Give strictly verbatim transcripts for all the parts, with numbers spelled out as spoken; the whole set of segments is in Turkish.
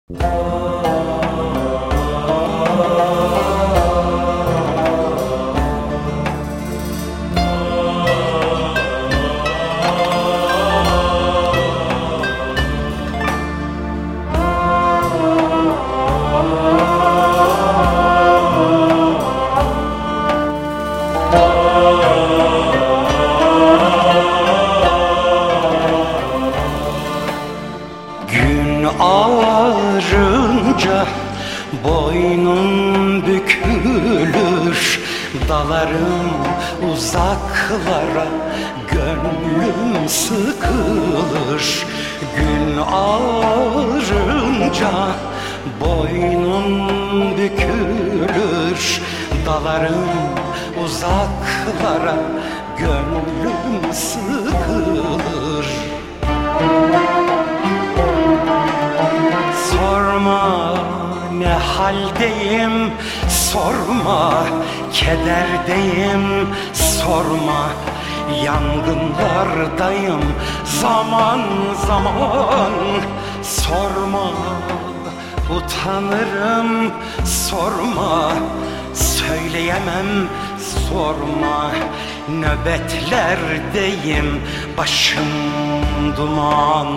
Gün ağarınca boynum bükülür, dalarım uzaklara, gönlüm sıkılır. Gün ağarınca boynum bükülür, dalarım uzaklara, gönlüm sıkılır. Sorma ne haldeyim, sorma kederdeyim, sorma yangınlardayım zaman zaman. Sorma utanırım, sorma söyleyemem, sorma nöbetlerdeyim, başım duman.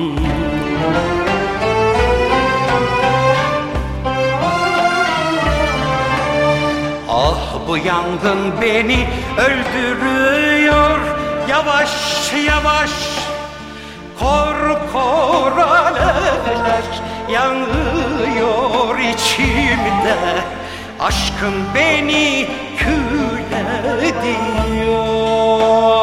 Ah bu yangın beni öldürüyor, yavaş yavaş kor kor alevler yanıyor içimde. Aşkın beni kül ediyor.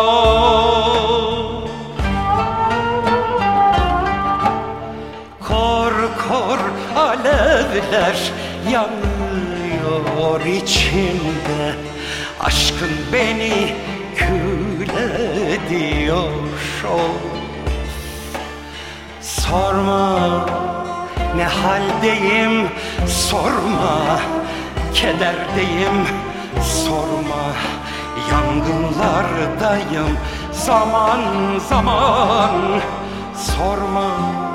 Kor kor alevler yanıyor içimde. Aşkın beni kül ediyor. Of. Sorma ne haldeyim, sorma kederdeyim, sorma yangınlardayım zaman zaman. Sorma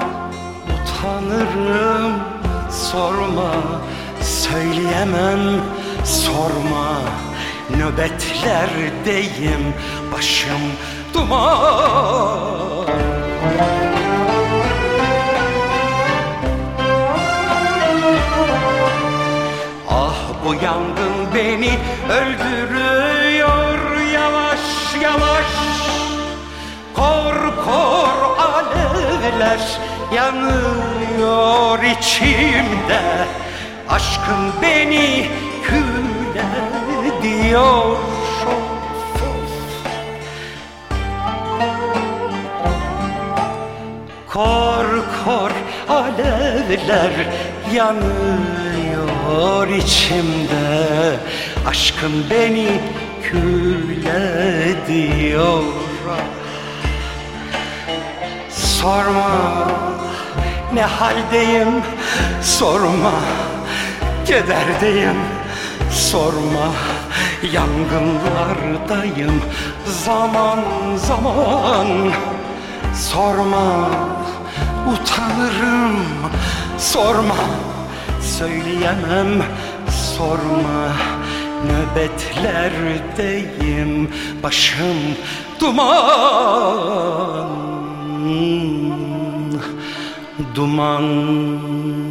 utanırım, sorma söyleyemem, sorma nöbetlerdeyim, başım duman. Ah bu yangın beni öldürüyor, yavaş yavaş kor kor alevler yanıyor içimde. Aşkın beni kül ediyor. Kor kor alevler yanıyor içimde. Aşkın beni kül ediyor. Sorma ne haldeyim, sorma kederdeyim, sorma yangınlardayım zaman zaman. Sorma utanırım, sorma söyleyemem, sorma nöbetlerdeyim, başım duman duman.